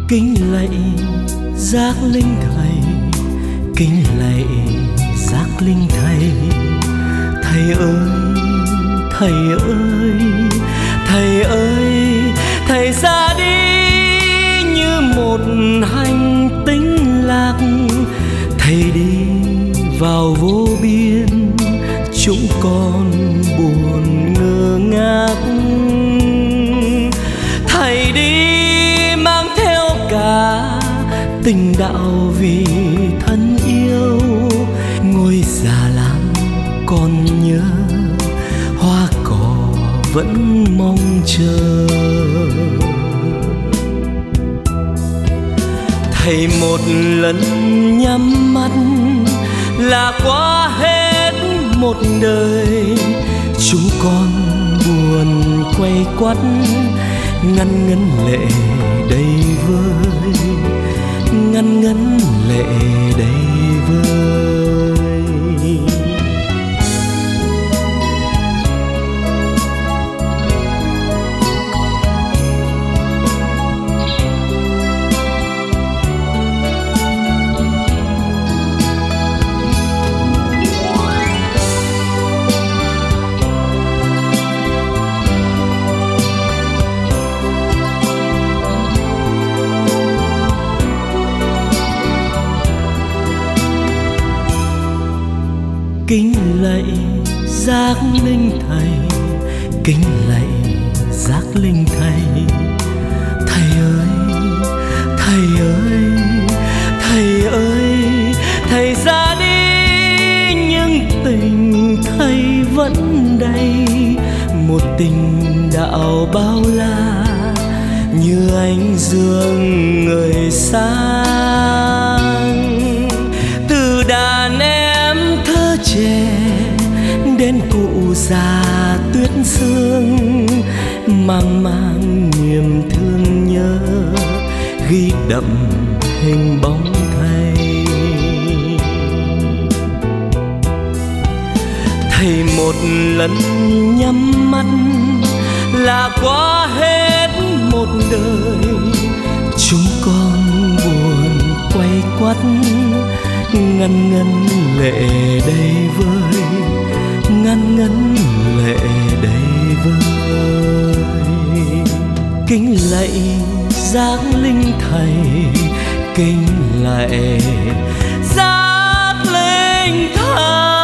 Kính lạy giác linh thầy, kính lạy giác linh thầy. Thầy ơi, thầy ơi, thầy ơi, thầy ra đi như một hành tinh lạc. Thầy đi vào vô biên, chúng con buồn ngơ ngác. Thầy đi mang theo cả tình đạo vì thân yêu. Ngôi già lam còn nhớ, hoa cỏ vẫn mong chờ. Thầy một lần nhắm mắt là qua hết một đời. Chúng con buồn quay quắt, ngăn ngấn lệ đầy vơi, ngăn ngấn lệ đầy vơi. Kính lạy giác linh thầy, kính lạy giác linh thầy. Thầy ơi, thầy ơi, thầy ơi, thầy ra đi nhưng tình thầy vẫn đầy. Một tình đạo bao la như ánh dương người sáng. Từ đàn em thơ trẻ đến cụ già tuyết sương, mang mang niềm thương nhớ, ghi đậm hình bóng thầy. Thầy một lần nhắm mắt là qua hết một đời. Chúng con buồn quay quắt, ngăn ngấn lệ đầy vơi, ngăn ngấn lệ đầy vơi. Kính lạy giác linh thầy, kính lạy giác linh thầy.